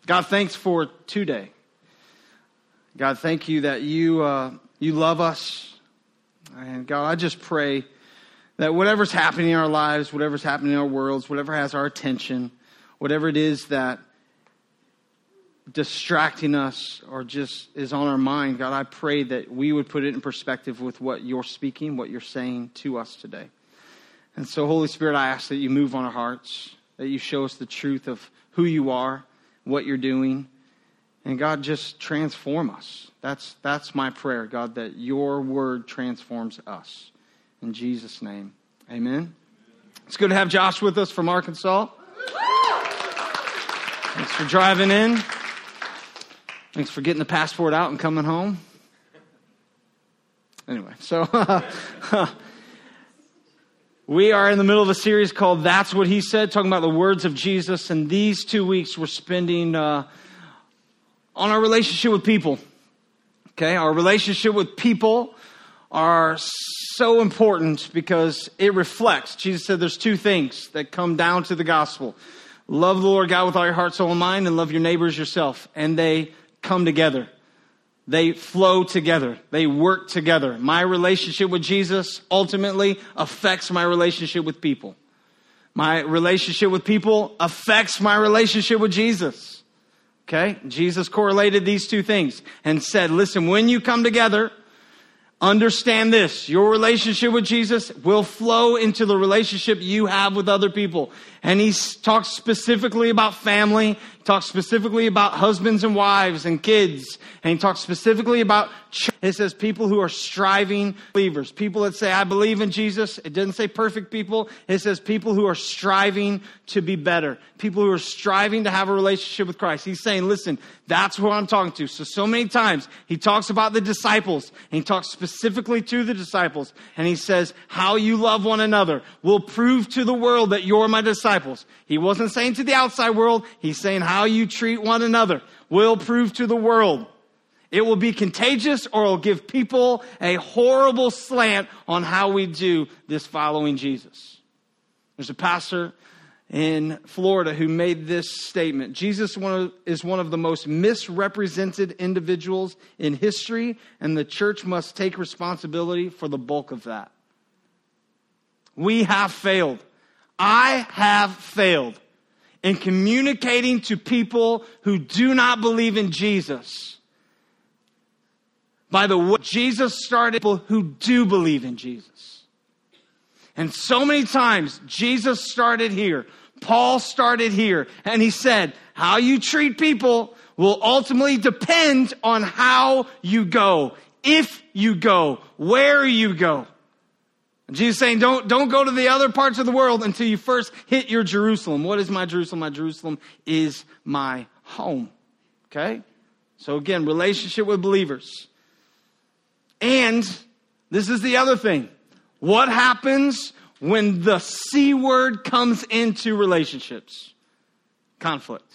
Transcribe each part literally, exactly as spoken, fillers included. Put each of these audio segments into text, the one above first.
God, thanks for today. God, thank you that you uh, you love us. And God, I just pray that whatever's happening in our lives, whatever's happening in our worlds, whatever has our attention, whatever it is that distracting us or just is on our mind, God, I pray that we would put it in perspective with what you're speaking, what you're saying to us today. And so, Holy Spirit, I ask that you move on our hearts, that you show us the truth of who you are, what you're doing. And God, just transform us. That's that's my prayer, God, that your word transforms us. In Jesus' name, amen. It's good to have Josh with us from Arkansas. Thanks for driving in. Thanks for getting the passport out and coming home. Anyway, so we are in the middle of a series called That's What He Said, talking about the words of Jesus. And these two weeks we're spending uh, on our relationship with people. Okay, our relationship with people are so important because it reflects. Jesus said there's two things that come down to the gospel. Love the Lord God with all your heart, soul, and mind, and love your neighbors yourself. And they come together. They flow together. They work together. My relationship with Jesus ultimately affects my relationship with people. My relationship with people affects my relationship with Jesus. Okay? Jesus correlated these two things and said, listen, when you come together, understand this. Your relationship with Jesus will flow into the relationship you have with other people. And he talks specifically about family. He talks specifically about husbands and wives and kids. And he talks specifically about church. It says people who are striving believers. People that say, I believe in Jesus. It doesn't say perfect people. It says people who are striving to be better. People who are striving to have a relationship with Christ. He's saying, listen, that's who I'm talking to. So, so many times he talks about the disciples. And he talks specifically to the disciples. And he says, how you love one another will prove to the world that you're my disciples. He wasn't saying to the outside world. He's saying how you treat one another will prove to the world. It will be contagious, or it'll give people a horrible slant on how we do this following Jesus. There's a pastor in Florida who made this statement. Jesus is one of the most misrepresented individuals in history, and the church must take responsibility for the bulk of that. We have failed. I have failed in communicating to people who do not believe in Jesus. By the way, Jesus started people who do believe in Jesus. And so many times, Jesus started here. Paul started here. And he said, how you treat people will ultimately depend on how you go. If you go, where you go. And Jesus is saying, don't, don't go to the other parts of the world until you first hit your Jerusalem. What is my Jerusalem? My Jerusalem is my home. Okay? So again, relationship with believers. And this is the other thing. What happens when the C word comes into relationships? Conflict.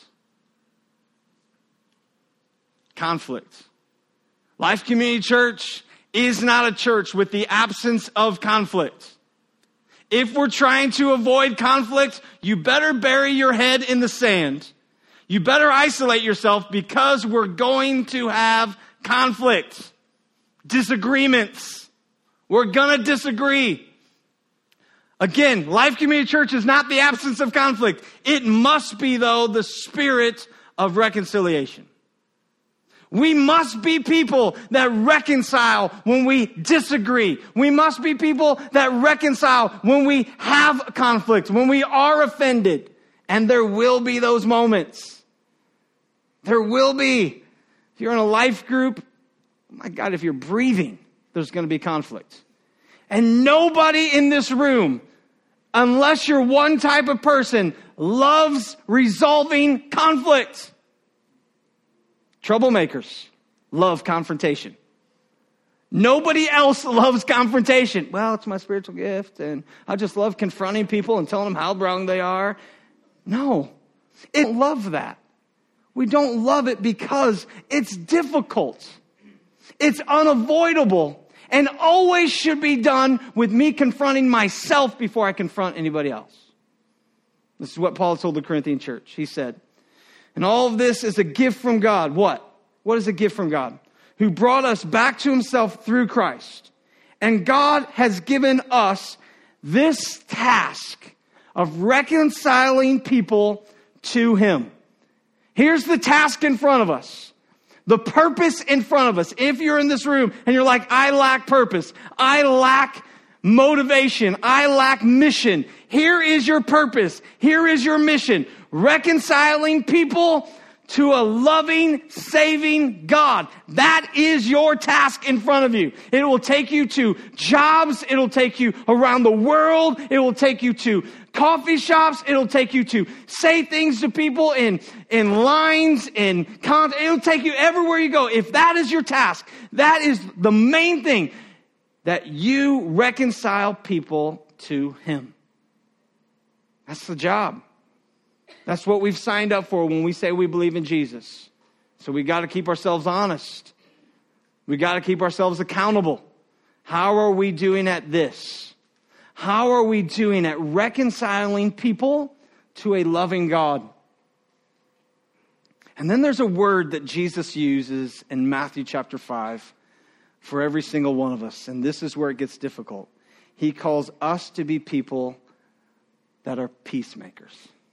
Conflict. Life Community Church is not a church with the absence of conflict. If we're trying to avoid conflict, you better bury your head in the sand. You better isolate yourself because we're going to have conflict. Disagreements. We're going to disagree. Again, Life Community Church is not the absence of conflict. It must be, though, the spirit of reconciliation. We must be people that reconcile when we disagree. We must be people that reconcile when we have conflict, when we are offended. And there will be those moments. There will be. If you're in a life group, my God, if you're breathing, there's going to be conflict. And nobody in this room, unless you're one type of person, loves resolving conflict. Troublemakers love confrontation. Nobody else loves confrontation. Well, it's my spiritual gift, and I just love confronting people and telling them how wrong they are. No, I don't love that. We don't love it because it's difficult. It's unavoidable and always should be done with me confronting myself before I confront anybody else. This is what Paul told the Corinthian church. He said, And all of this is a gift from God. What? What is a gift from God? Who brought us back to himself through Christ. And God has given us this task of reconciling people to him. Here's the task in front of us. The purpose in front of us. If you're in this room and you're like, I lack purpose. I lack motivation. I lack mission. Here is your purpose. Here is your mission. Reconciling people to a loving, saving God. That is your task in front of you. It will take you to jobs. It'll take you around the world. It will take you to coffee shops. It'll take you to say things to people in, in lines, in content. It'll take you everywhere you go. If that is your task, that is the main thing, that you reconcile people to him. That's the job. That's what we've signed up for when we say we believe in Jesus. So we got to keep ourselves honest. We got to keep ourselves accountable. How are we doing at this? How are we doing at reconciling people to a loving God? And then there's a word that Jesus uses in Matthew chapter five for every single one of us. And this is where it gets difficult. He calls us to be people that are peacemakers.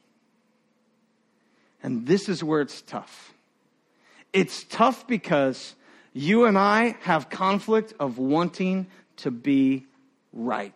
And this is where it's tough. It's tough because you and I have conflict of wanting to be right.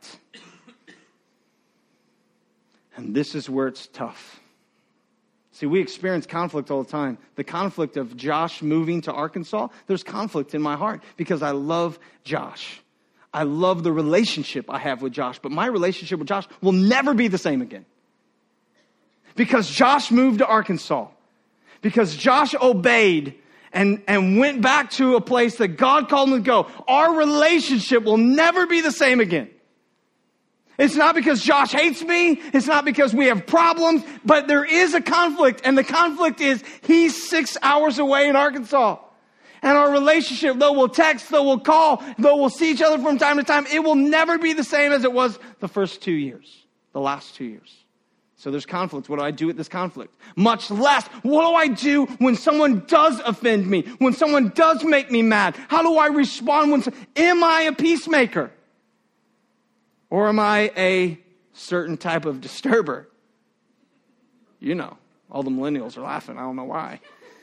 And this is where it's tough. See, we experience conflict all the time. The conflict of Josh moving to Arkansas, there's conflict in my heart because I love Josh. I love the relationship I have with Josh, but my relationship with Josh will never be the same again. Because Josh moved to Arkansas. Because Josh obeyed and, and went back to a place that God called him to go. Our relationship will never be the same again. It's not because Josh hates me. It's not because we have problems. But there is a conflict. And the conflict is he's six hours away in Arkansas. And our relationship, though we'll text, though we'll call, though we'll see each other from time to time, it will never be the same as it was the first two years. The last two years. So there's conflict. What do I do with this conflict? Much less, what do I do when someone does offend me? When someone does make me mad? How do I respond? When? Am I a peacemaker? Or am I a certain type of disturber? You know, all the millennials are laughing. I don't know why.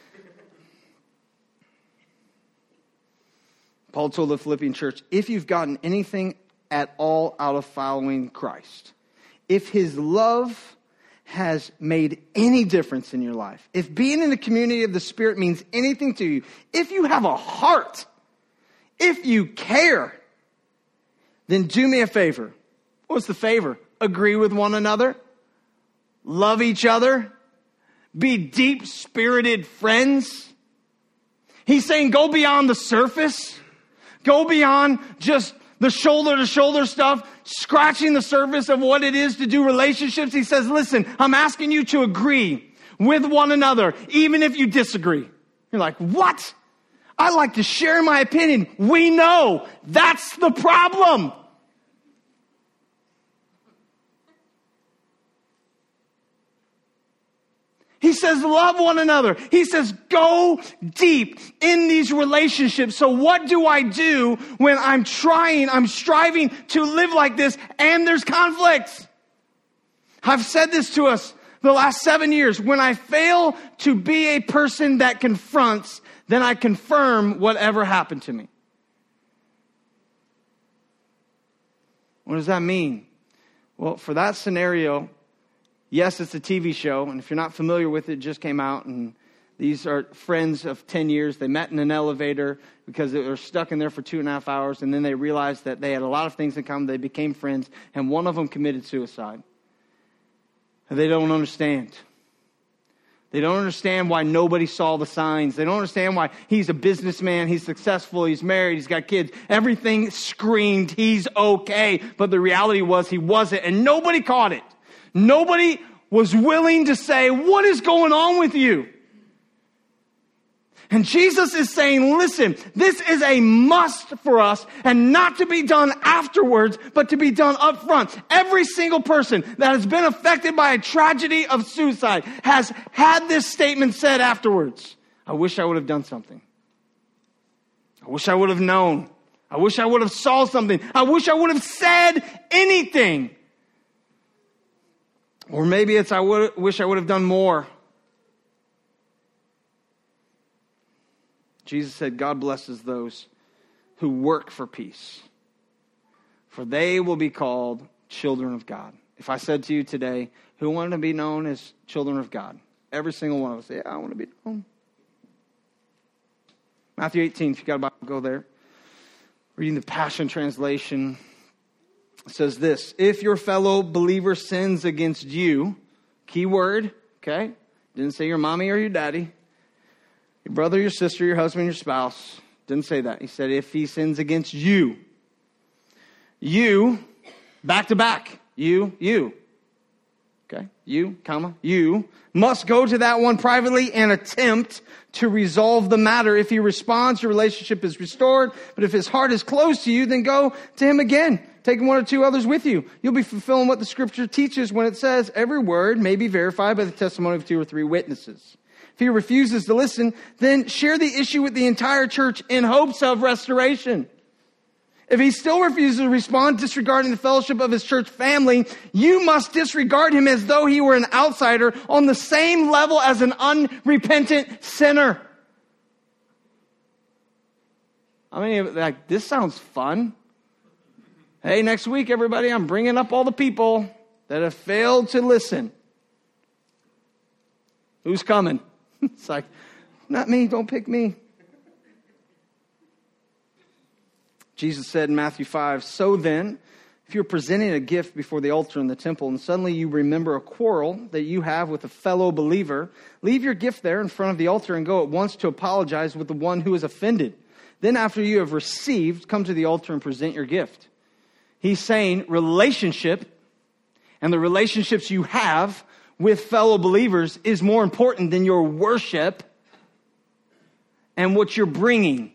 Paul told the Philippian church, if you've gotten anything at all out of following Christ, if his love has made any difference in your life, if being in the community of the Spirit means anything to you, if you have a heart, if you care, then do me a favor. What's the favor? Agree with one another, love each other, be deep-spirited friends. He's saying go beyond the surface, go beyond just the shoulder-to-shoulder stuff, scratching the surface of what it is to do relationships. He says, listen, I'm asking you to agree with one another, even if you disagree. You're like, what? I like to share my opinion. We know that's the problem. He says, love one another. He says, go deep in these relationships. So what do I do when I'm trying, I'm striving to live like this and there's conflicts? I've said this to us the last seven years. When I fail to be a person that confronts, then I confirm whatever happened to me. What does that mean? Well, for that scenario, yes, it's a T V show, and if you're not familiar with it, it just came out, and these are friends of ten years. They met in an elevator because they were stuck in there for two and a half hours, and then they realized that they had a lot of things in common. They became friends, and one of them committed suicide. And they don't understand. They don't understand why nobody saw the signs. They don't understand why he's a businessman, he's successful, he's married, he's got kids. Everything screamed he's okay, but the reality was he wasn't, and nobody caught it. Nobody was willing to say, what is going on with you? And Jesus is saying, listen, this is a must for us, and not to be done afterwards, but to be done up front. Every single person that has been affected by a tragedy of suicide has had this statement said afterwards. I wish I would have done something. I wish I would have known. I wish I would have saw something. I wish I would have said anything. Or maybe it's I would, wish I would have done more. Jesus said, God blesses those who work for peace, for they will be called children of God. If I said to you today, who wanted to be known as children of God? Every single one of us, yeah, I want to be known. Matthew eighteen, if you got a Bible, go there. Reading the Passion Translation, it says this: if your fellow believer sins against you, key word, okay? Didn't say your mommy or your daddy. Your brother, your sister, your husband, your spouse. Didn't say that. He said, if he sins against you, you, back to back, you, you. Okay, you, comma, you must go to that one privately and attempt to resolve the matter. If he responds, your relationship is restored. But if his heart is closed to you, then go to him again. Taking one or two others with you. You'll be fulfilling what the scripture teaches when it says, every word may be verified by the testimony of two or three witnesses. If he refuses to listen, then share the issue with the entire church in hopes of restoration. If he still refuses to respond, disregarding the fellowship of his church family, you must disregard him as though he were an outsider on the same level as an unrepentant sinner. I mean, like, this sounds fun. Hey, next week, everybody, I'm bringing up all the people that have failed to listen. Who's coming? It's like, not me, don't pick me. Jesus said in Matthew five, so then, if you're presenting a gift before the altar in the temple and suddenly you remember a quarrel that you have with a fellow believer, leave your gift there in front of the altar and go at once to apologize with the one who is offended. Then after you have received, come to the altar and present your gift. He's saying relationship and the relationships you have with fellow believers is more important than your worship and what you're bringing.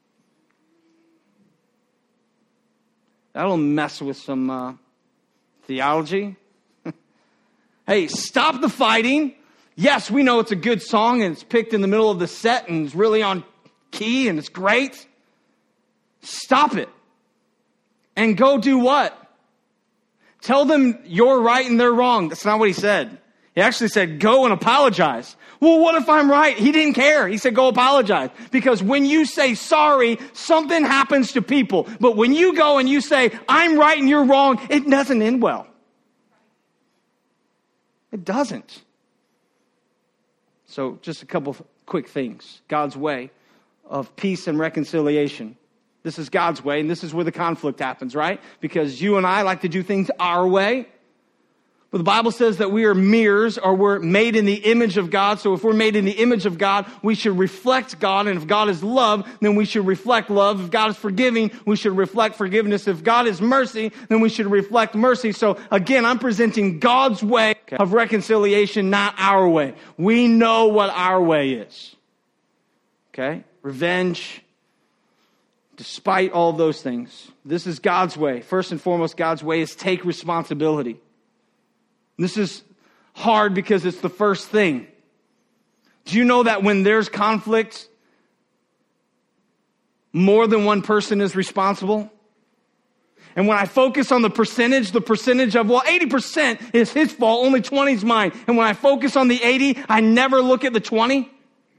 That'll mess with some uh, theology. Hey, stop the fighting. Yes, we know it's a good song and it's picked in the middle of the set and it's really on key and it's great. Stop it. And go do what? Tell them you're right and they're wrong. That's not what he said. He actually said, go and apologize. Well, what if I'm right? He didn't care. He said, go apologize. Because when you say sorry, something happens to people. But when you go and you say, I'm right and you're wrong, it doesn't end well. It doesn't. So just a couple of quick things. God's way of peace and reconciliation. This is God's way, and this is where the conflict happens, right? Because you and I like to do things our way. But the Bible says that we are mirrors, or we're made in the image of God. So if we're made in the image of God, we should reflect God. And if God is love, then we should reflect love. If God is forgiving, we should reflect forgiveness. If God is mercy, then we should reflect mercy. So again, I'm presenting God's way of reconciliation, not our way. We know what our way is. Okay? Revenge. Despite all those things, this is God's way. First and foremost, God's way is take responsibility. This is hard because it's the first thing. Do you know that when there's conflict, more than one person is responsible? And when I focus on the percentage, the percentage of, well, eighty percent is his fault, only twenty is mine. And when I focus on the eighty, I never look at the twenty.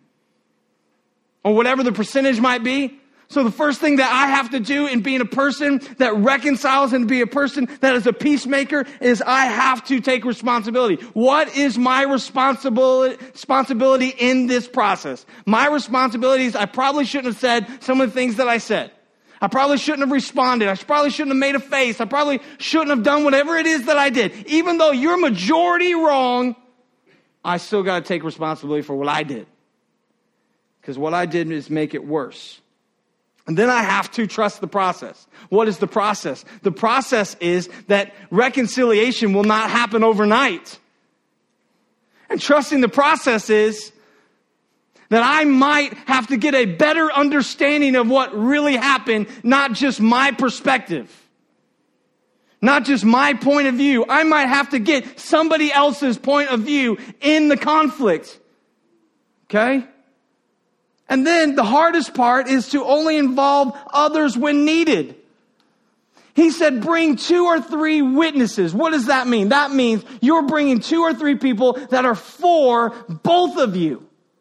Or whatever the percentage might be. So the first thing that I have to do in being a person that reconciles and to be a person that is a peacemaker is I have to take responsibility. What is my responsibility, responsibility in this process? My responsibility is I probably shouldn't have said some of the things that I said. I probably shouldn't have responded. I probably shouldn't have made a face. I probably shouldn't have done whatever it is that I did. Even though you're majority wrong, I still got to take responsibility for what I did. Because what I did is make it worse. And then I have to trust the process. What is the process? The process is that reconciliation will not happen overnight. And trusting the process is That I might have to get a better understanding of what really happened, not just my perspective. Not just my point of view. I might have to get somebody else's point of view in the conflict. Okay? And then the hardest part is to only involve others when needed. He said, bring two or three witnesses. What does that mean? That means you're bringing two or three people that are for both of you.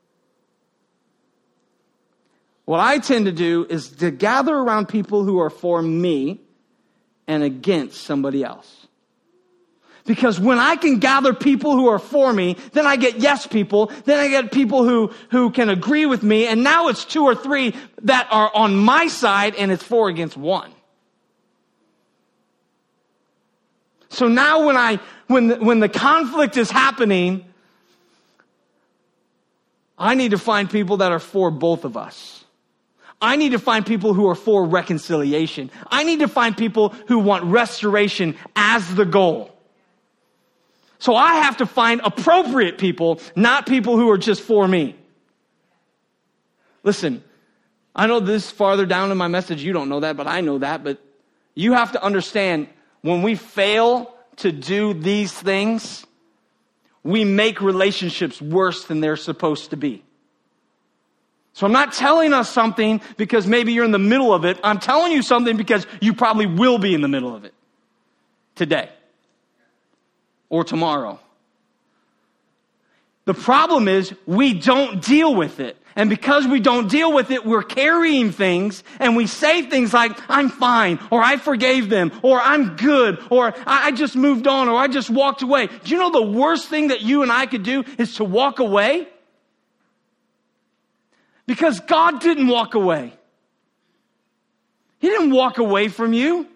What I tend to do is to gather around people who are for me and against somebody else. Because when I can gather people who are for me, then I get yes people, then I get people who, who can agree with me, and now it's two or three that are on my side, and it's four against one. So now when I when the, when the conflict is happening, I need to find people that are for both of us. I need to find people who are for reconciliation. I need to find people who want restoration as the goal. So I have to find appropriate people, not people who are just for me. Listen, I know this farther down in my message, you don't know that, but I know that. But you have to understand, when we fail to do these things, we make relationships worse than they're supposed to be. So I'm not telling us something because maybe you're in the middle of it. I'm telling you something because you probably will be in the middle of it today or tomorrow. The problem is we don't deal with it. And because we don't deal with it, we're carrying things and we say things like, I'm fine, or I forgave them, or I'm good, or I just moved on, or I just walked away. Do you know the worst thing that you and I could do is to walk away? Because God didn't walk away. He didn't walk away from you.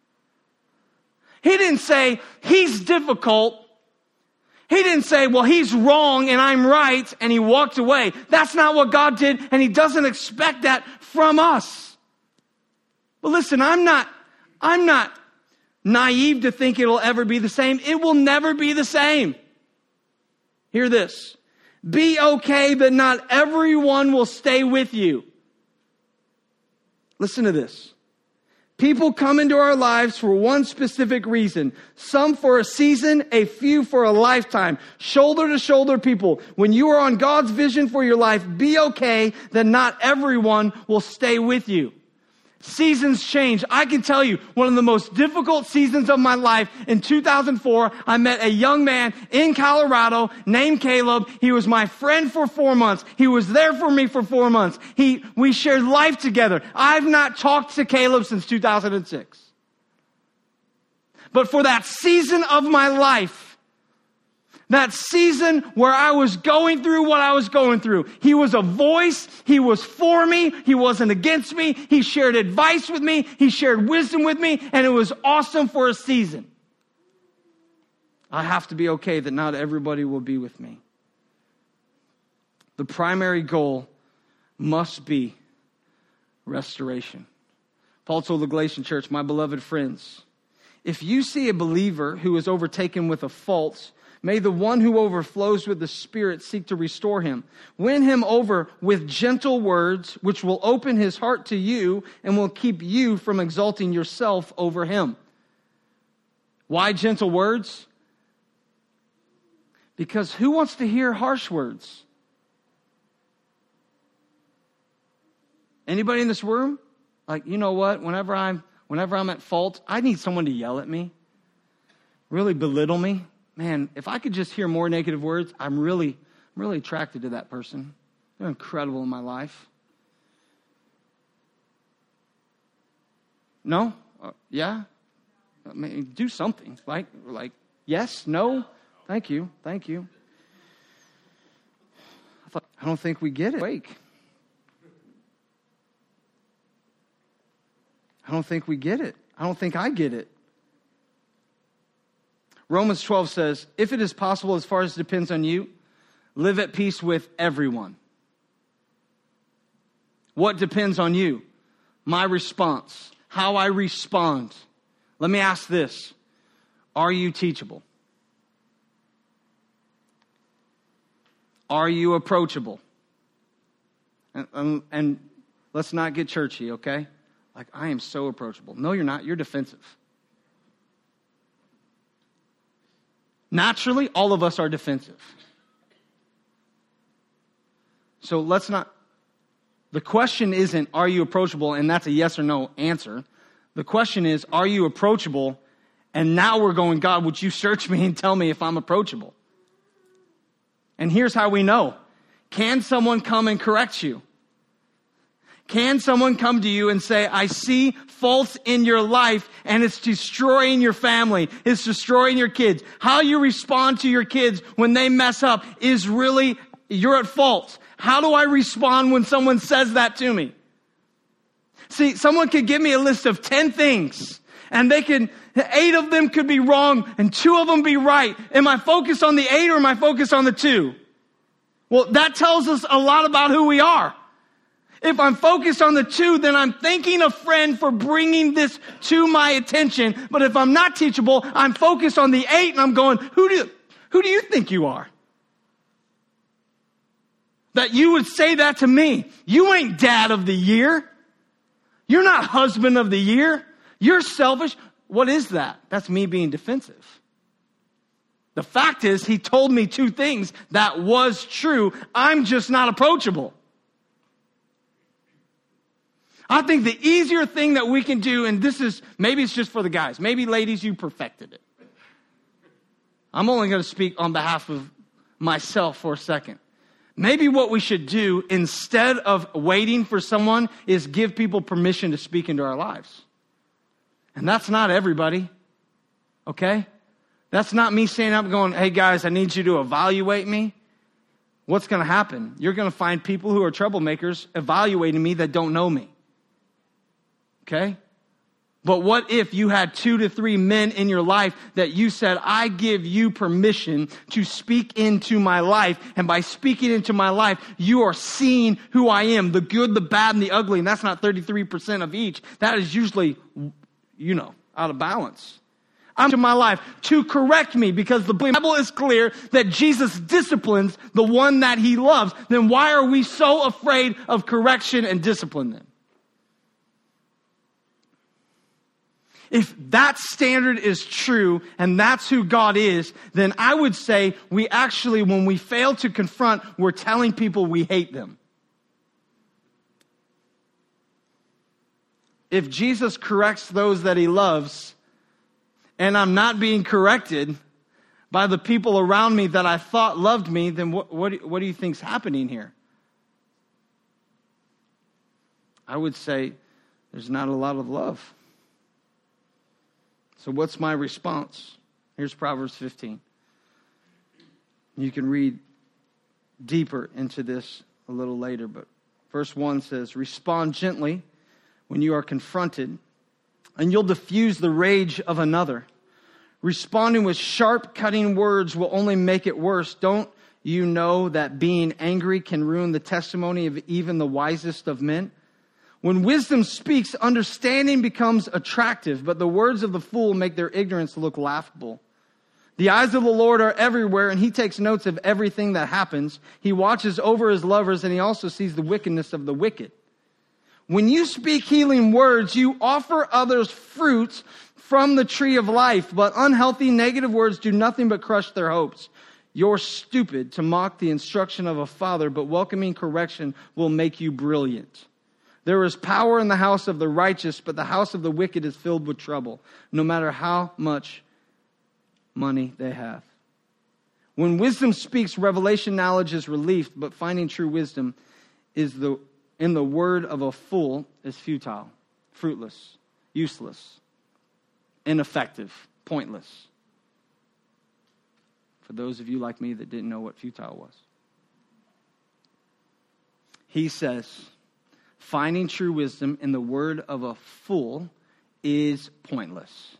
He didn't say, he's difficult. He didn't say, well, he's wrong and I'm right, and he walked away. That's not what God did, and he doesn't expect that from us. But listen, I'm not, I'm not naive to think it'll ever be the same. It will never be the same. Hear this. Be okay that not everyone will stay with you. Listen to this. People come into our lives for one specific reason. Some for a season, a few for a lifetime. Shoulder to shoulder people. When you are on God's vision for your life, be okay that not everyone will stay with you. Seasons change. I can tell you, one of the most difficult seasons of my life, in two thousand four, I met a young man in Colorado named Caleb. He was my friend for four months. He was there for me for four months. He, we shared life together. I've not talked to Caleb since two thousand six. But for that season of my life, that season where I was going through what I was going through, he was a voice. He was for me. He wasn't against me. He shared advice with me. He shared wisdom with me. And it was awesome for a season. I have to be okay that not everybody will be with me. The primary goal must be restoration. Paul told the Galatian church, my beloved friends, if you see a believer who is overtaken with a fault, may the one who overflows with the Spirit seek to restore him. Win him over with gentle words, which will open his heart to you and will keep you from exalting yourself over him. Why gentle words? Because who wants to hear harsh words? Anybody in this room? Like, you know what? Whenever I'm, whenever I'm at fault, I need someone to yell at me, really belittle me. Man, if I could just hear more negative words, I'm really, I'm really attracted to that person. They're incredible in my life. No? Uh, yeah? I mean, do something. Like, like, yes? No? Thank you. Thank you. I thought, I don't think we get it. Wake. I don't think we get it. I don't think I get it. Romans twelve says, if it is possible, as far as it depends on you, live at peace with everyone. What depends on you? My response, how I respond. Let me ask this. Are you teachable? Are you approachable? And, and, and let's not get churchy, okay? Like, I am so approachable. No, you're not. You're defensive. Naturally, all of us are defensive. So let's not, the question isn't, are you approachable? And that's a yes or no answer. The question is, are you approachable? And now we're going, God, would you search me and tell me if I'm approachable? And here's how we know. Can someone come and correct you? Can someone come to you and say, I see faults in your life and it's destroying your family. It's destroying your kids. How you respond to your kids when they mess up is really, you're at fault. How do I respond when someone says that to me? See, someone could give me a list of ten things and they can, eight of them could be wrong and two of them be right. Am I focused on the eight or am I focused on the two? Well, that tells us a lot about who we are. If I'm focused on the two, then I'm thanking a friend for bringing this to my attention. But if I'm not teachable, I'm focused on the eight and I'm going, who do, who do you think you are? That you would say that to me. You ain't dad of the year. You're not husband of the year. You're selfish. What is that? That's me being defensive. The fact is, he told me two things that was true. I'm just not approachable. I think the easier thing that we can do, and this is, maybe it's just for the guys. Maybe ladies, you perfected it. I'm only going to speak on behalf of myself for a second. Maybe what we should do instead of waiting for someone is give people permission to speak into our lives. And that's not everybody. Okay? That's not me standing up and going, hey guys, I need you to evaluate me. What's going to happen? You're going to find people who are troublemakers evaluating me that don't know me. Okay? But what if you had two to three men in your life that you said, I give you permission to speak into my life. And by speaking into my life, you are seeing who I am, the good, the bad, and the ugly. And that's not thirty-three percent of each. That is usually, you know, out of balance. I'm to my life to correct me because the Bible is clear that Jesus disciplines the one that he loves. Then why are we so afraid of correction and discipline then? If that standard is true and that's who God is, then I would say we actually, when we fail to confront, we're telling people we hate them. If Jesus corrects those that he loves, and I'm not being corrected by the people around me that I thought loved me, then what, what, what do you think's happening here? I would say there's not a lot of love. So what's my response? Here's Proverbs fifteen. You can read deeper into this a little later, but verse one says, respond gently when you are confronted, and you'll diffuse the rage of another. Responding with sharp, cutting words will only make it worse. Don't you know that being angry can ruin the testimony of even the wisest of men? When wisdom speaks, understanding becomes attractive, but the words of the fool make their ignorance look laughable. The eyes of the Lord are everywhere, and he takes notes of everything that happens. He watches over his lovers, and he also sees the wickedness of the wicked. When you speak healing words, you offer others fruits from the tree of life, but unhealthy, negative words do nothing but crush their hopes. You're stupid to mock the instruction of a father, but welcoming correction will make you brilliant. There is power in the house of the righteous, but the house of the wicked is filled with trouble, no matter how much money they have. When wisdom speaks, revelation knowledge is relief, but finding true wisdom is the in the word of a fool is futile, fruitless, useless, ineffective, pointless. For those of you like me that didn't know what futile was. He says, finding true wisdom in the word of a fool is pointless.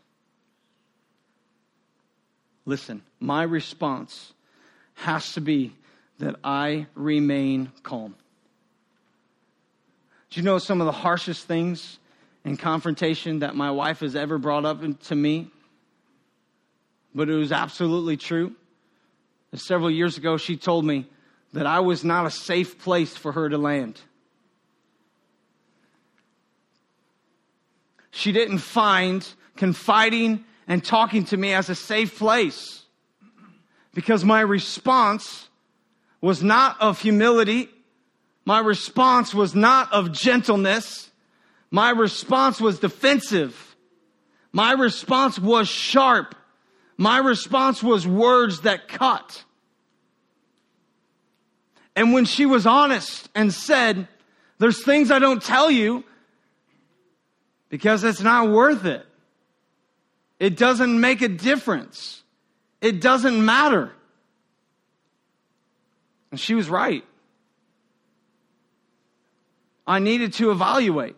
Listen, my response has to be that I remain calm. Do you know some of the harshest things in confrontation that my wife has ever brought up to me? But it was absolutely true. Several years ago, she told me that I was not a safe place for her to land. she didn't find confiding and talking to me as a safe place. Because my response was not of humility. My response was not of gentleness. My response was defensive. My response was sharp. My response was words that cut. And when she was honest and said, there's things I don't tell you because it's not worth it. It doesn't make a difference. It doesn't matter. And she was right. I needed to evaluate.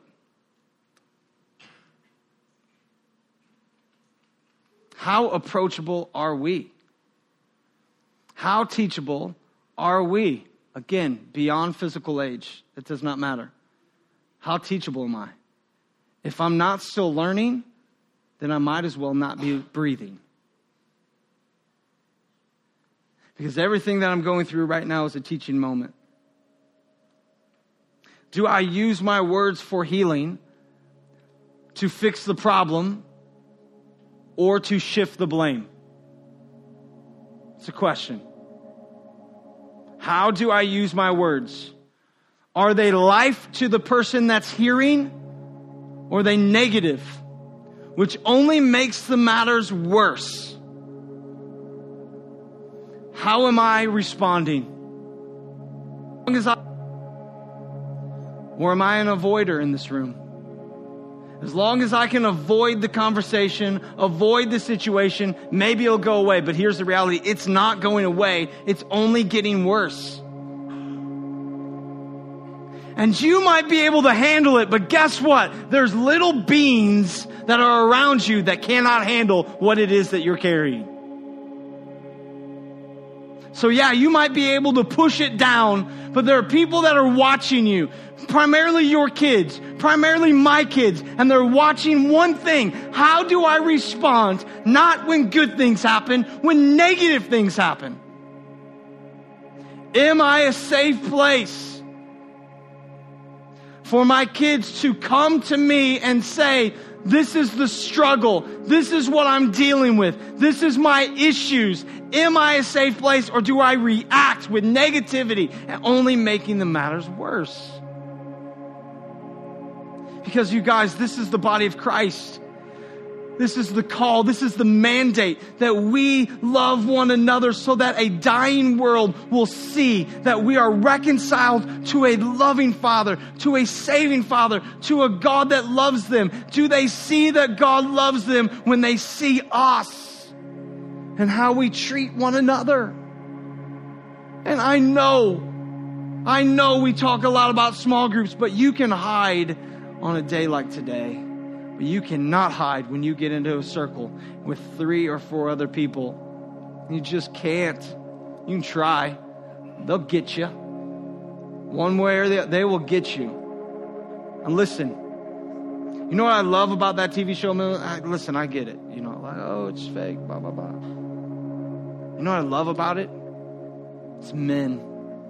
How approachable are we? How teachable are we? Again, beyond physical age, it does not matter. How teachable am I? If I'm not still learning, then I might as well not be breathing. Because everything that I'm going through right now is a teaching moment. Do I use my words for healing, to fix the problem, or to shift the blame? It's a question. How do I use my words? Are they life to the person that's hearing, or are they negative, which only makes the matters worse? How am I responding? As I, or am I an avoider in this room? As long as I can avoid the conversation, avoid the situation, maybe it'll go away. But here's the reality. It's not going away. It's only getting worse. And you might be able to handle it, but guess what? There's little beings that are around you that cannot handle what it is that you're carrying. So yeah, you might be able to push it down, but there are people that are watching you, primarily your kids, primarily my kids, and they're watching one thing. How do I respond? Not when good things happen, when negative things happen. Am I a safe place for my kids to come to me and say, this is the struggle. This is what I'm dealing with. This is my issues. Am I a safe place, or do I react with negativity and only making the matters worse? Because you guys, this is the body of Christ. This is the call. This is the mandate that we love one another so that a dying world will see that we are reconciled to a loving Father, to a saving Father, to a God that loves them. Do they see that God loves them when they see us and how we treat one another? And I know, I know we talk a lot about small groups, but you can hide on a day like today. But you cannot hide when you get into a circle with three or four other people. You just can't. You can try. They'll get you. One way or the other, they will get you. And listen, you know what I love about that T V show? I, listen, I get it. You know, like, oh, it's fake, blah, blah, blah. You know what I love about it? It's men.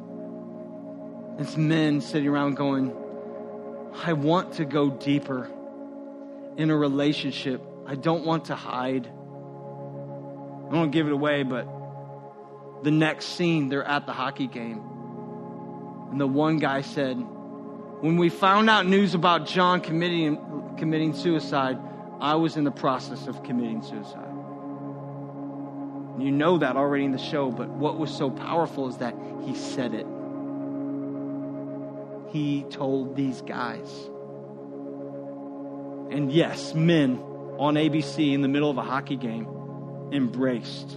It's men sitting around going, I want to go deeper in a relationship. I don't want to hide. I don't want to give it away, but the next scene, they're at the hockey game. And the one guy said, when we found out news about John committing, committing suicide, I was in the process of committing suicide. You know that already in the show, but what was so powerful is that he said it. He told these guys. And yes, men on A B C in the middle of a hockey game embraced.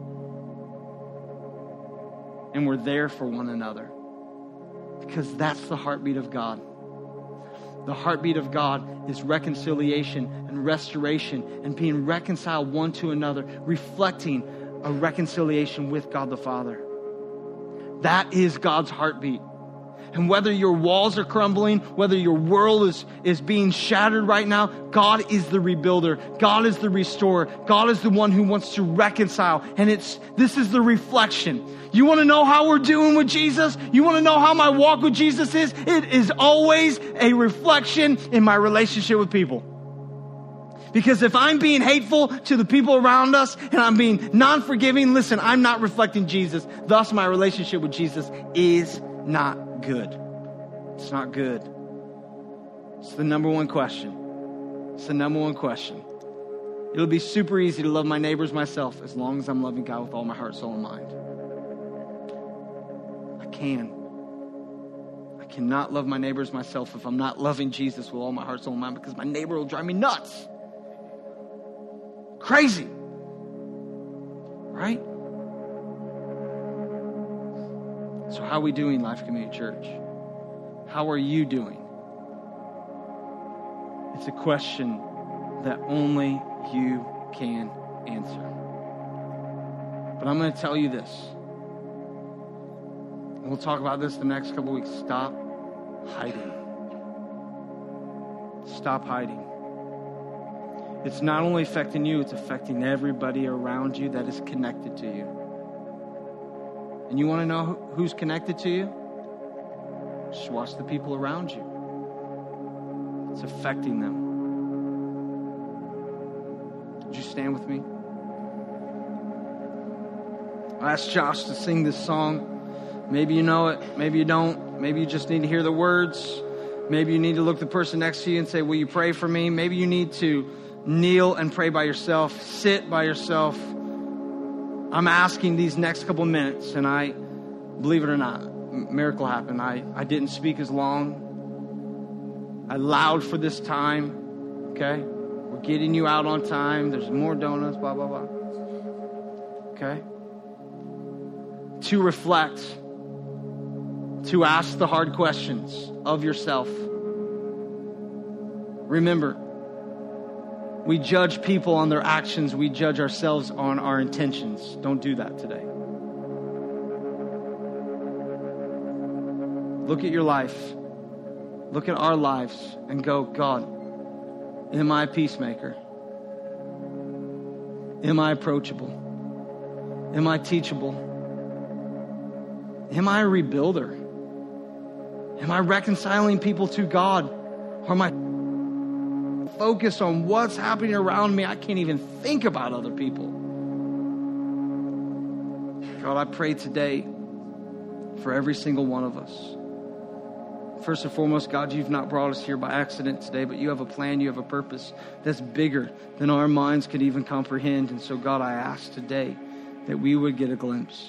And we're there for one another. Because that's the heartbeat of God. The heartbeat of God is reconciliation and restoration and being reconciled one to another, reflecting a reconciliation with God the Father. That is God's heartbeat. And whether your walls are crumbling, whether your world is, is being shattered right now, God is the rebuilder. God is the restorer. God is the one who wants to reconcile. And it's this is the reflection. You want to know how we're doing with Jesus? You want to know how my walk with Jesus is? It is always a reflection in my relationship with people. Because if I'm being hateful to the people around us and I'm being non-forgiving, listen, I'm not reflecting Jesus. Thus, my relationship with Jesus is not good. It's not good. It's the number one question. It's the number one question. It'll be super easy to love my neighbors myself as long as I'm loving God with all my heart, soul, and mind. I can. I cannot love my neighbors myself if I'm not loving Jesus with all my heart, soul, and mind, because my neighbor will drive me nuts. Crazy. Right? So how are we doing, Life Community Church? How are you doing? It's a question that only you can answer. But I'm going to tell you this. We'll talk about this the next couple weeks. Stop hiding. Stop hiding. It's not only affecting you, it's affecting everybody around you that is connected to you. And you want to know who's connected to you? Just watch the people around you. It's affecting them. Would you stand with me? I asked Josh to sing this song. Maybe you know it. Maybe you don't. Maybe you just need to hear the words. Maybe you need to look the person next to you and say, will you pray for me? Maybe you need to kneel and pray by yourself. Sit by yourself. I'm asking these next couple of minutes, and I, believe it or not, miracle happened. I, I didn't speak as long. I allowed for this time. Okay? We're getting you out on time. There's more donuts, blah, blah, blah. Okay? To reflect. To ask the hard questions of yourself. Remember, we judge people on their actions. We judge ourselves on our intentions. Don't do that today. Look at your life. Look at our lives and go, God, am I a peacemaker? Am I approachable? Am I teachable? Am I a rebuilder? Am I reconciling people to God? Or am I focused on what's happening around me? I can't even think about other people. God, I pray today for every single one of us. First and foremost, God, you've not brought us here by accident today, but you have a plan, you have a purpose that's bigger than our minds could even comprehend. And so, God, I ask today that we would get a glimpse.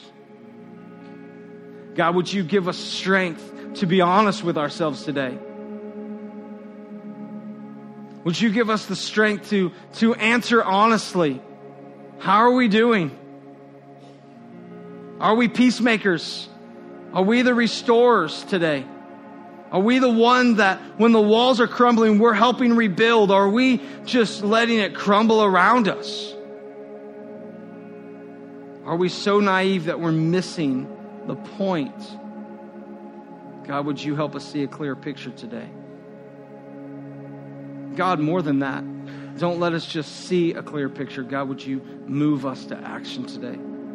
God, would you give us strength to be honest with ourselves today? Would you give us the strength to, to answer honestly? How are we doing? Are we peacemakers? Are we the restorers today? Are we the one that when the walls are crumbling, we're helping rebuild? Are we just letting it crumble around us? Are we so naive that we're missing the point? God, would you help us see a clear picture today? God, more than that, don't let us just see a clear picture. God, would you move us to action today?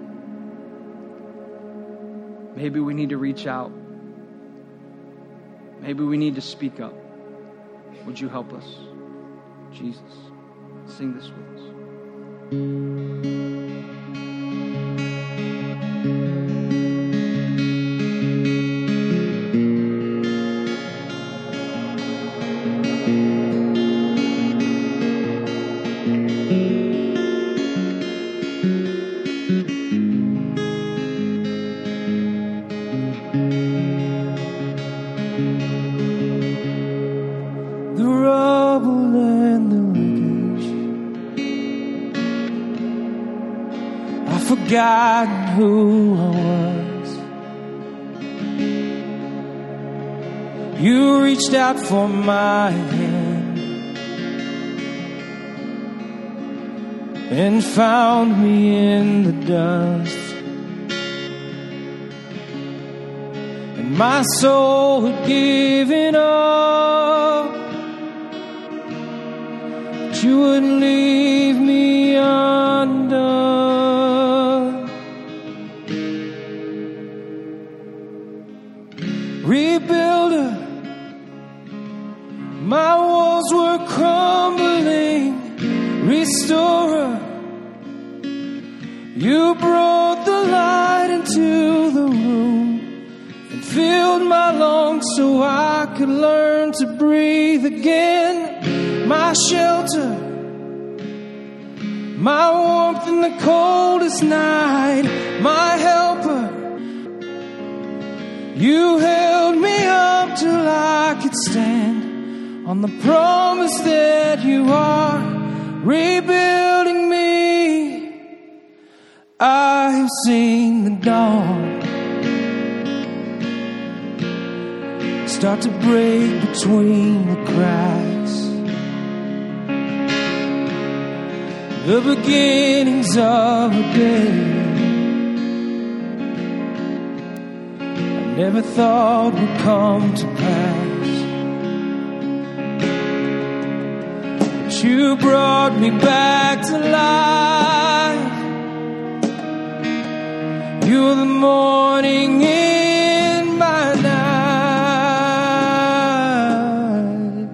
Maybe we need to reach out. Maybe we need to speak up. Would you help us? Jesus, sing this with us. Forgotten who I was. You reached out for my hand and found me in the dust, and my soul had given up, but you wouldn't leave me undone. Rebuilder, my walls were crumbling, restorer. You brought the light into the room and filled my lungs so I could learn to breathe again. My shelter, my warmth in the coldest night, my helper. You held me up till I could stand on the promise that you are rebuilding me. I have seen the dawn start to break between the cracks, the beginnings of a day I never thought would come to pass. But you brought me back to life. You're the morning in my night.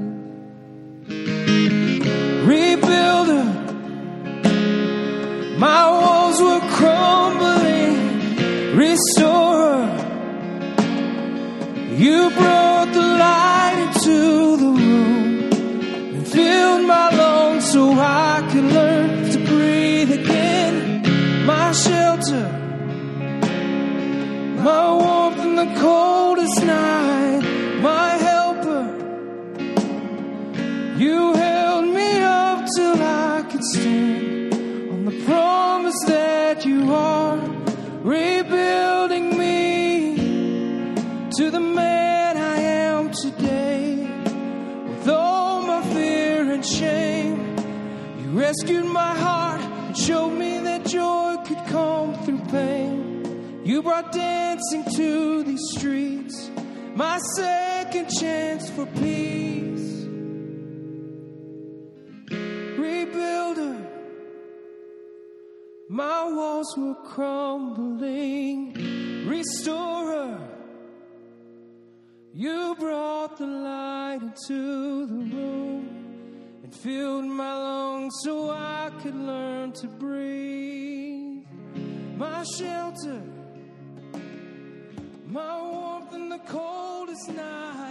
Rebuilder, my walls were crumbling. Restorer, you brought the light into the room and filled my lungs so I could learn to breathe again. My shelter, my warmth in the coldest night, my helper. You held me up till I could stand on the promise that you are rebuilding me to the man I am today. With all my fear and shame, you rescued my heart and showed me that joy could come through pain. You brought dancing to these streets, my second chance for peace. Rebuilder, my walls were crumbling. Restorer, you brought the light into the room and filled my lungs so I could learn to breathe. My shelter, my warmth in the coldest night.